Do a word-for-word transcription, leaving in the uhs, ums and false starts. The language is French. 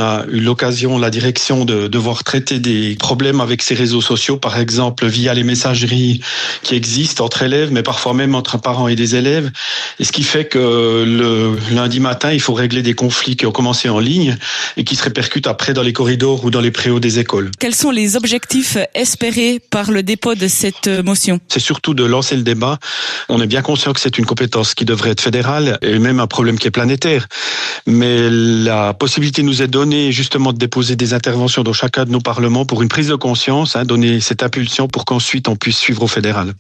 a eu l'occasion, la direction, de devoir traiter des problèmes avec ces réseaux sociaux, par exemple via les messageries qui existent entre élèves, mais parfois même entre parents et des élèves. Et ce qui fait que le lundi matin, il faut régler des conflits qui ont commencé en ligne et qui se répercutent après dans les corridors ou dans les préaux des écoles. Quels sont les objectifs espérés par le dépôt de cette motion ? C'est surtout de lancer le débat. On est bien conscient que c'est une compétence qui devrait être fédérale et même un problème qui est planétaire. Mais la possibilité nous est donnée justement de déposer des interventions dans chacun de nos parlements pour une prise de conscience, hein, donner cette impulsion pour qu'ensuite on puisse suivre au fédéral.